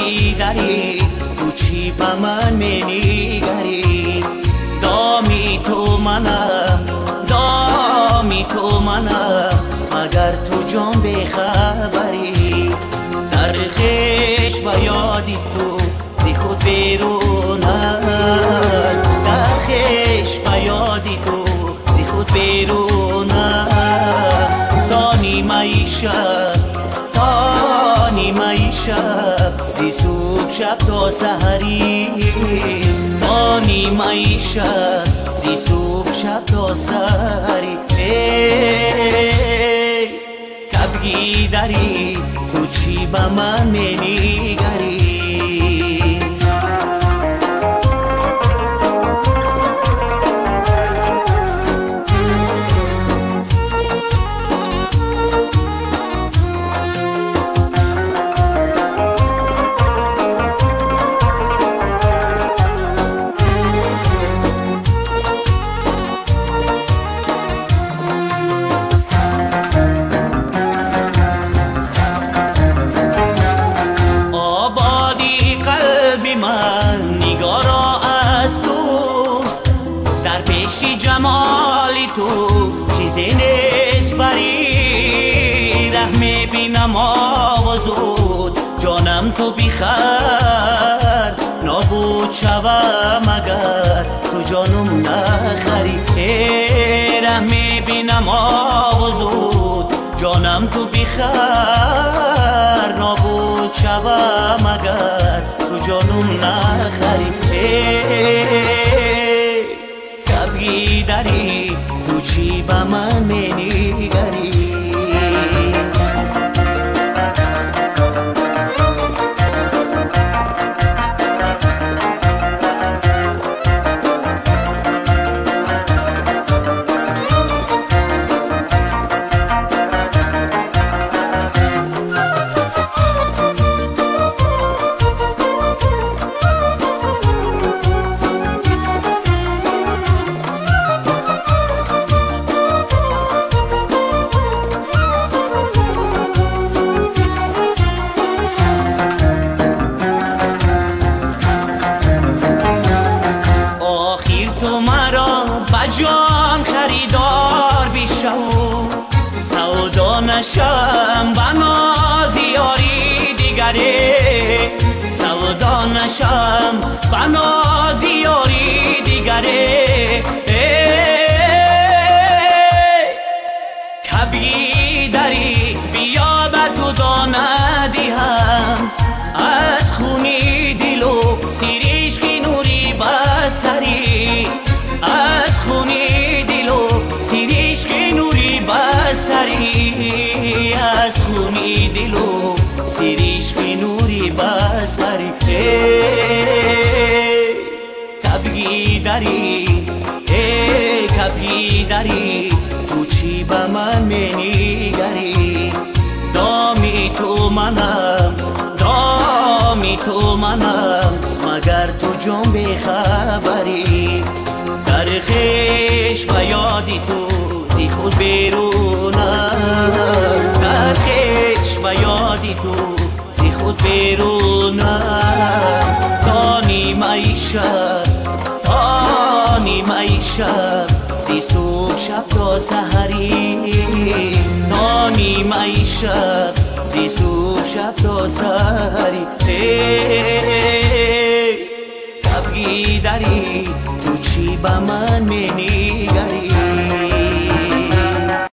کبگی داری تو چی به من می‌نگری دامی تو منم مگر تو جان بخبری در خش به یادی تو زی خود بیرونم در خش به یادی تو زی خود بیرونم دانی میشب زی صبح شب تا سحری دانی میشب زی صبح شب تا سحری کبگی داری تو چی به من می‌نگری جمالی تو چیزی نیست بری ره میبینم آوازود جانم تو بیخر نابود شوم اگر تو جانم نخری ره میبینم آوازود جانم تو بیخر نابود شوم اگر تو جانم نخری کبگی داری تو چی به من می‌نگری جان خریدار بیشو سودا نشم بناز یاری دیگری سودا نشم بناز یاری دیگری کبگی داری بیا به تو دانه دیهم از خونی دلو سیریش کی نوری بسری از خونی دلو سیریش که نوری بسری از خونی دلو سیریش که نوری بسری کبگی داری تو چی به من می‌نگری دامی تو منم مگر تو جان بخبری در خش به یادی تو زی خود بیرونم در خش به یادی تو زی خود بیرونم دانی میشب زی صبح شب تا سحری دانی میشب زی صبح شب تا سحری کبگی داری تو چی به من می‌نگری